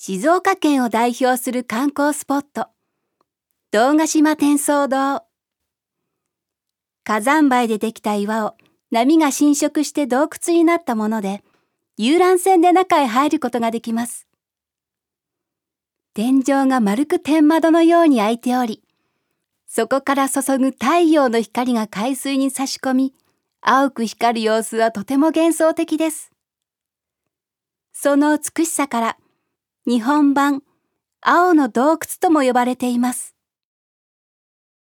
静岡県を代表する観光スポット、堂ヶ島天窓洞。火山灰でできた岩を波が浸食して洞窟になったもので、遊覧船で中へ入ることができます。天井が丸く天窓のように開いており、そこから注ぐ太陽の光が海水に差し込み、青く光る様子はとても幻想的です。その美しさから、日本版青の洞窟とも呼ばれています。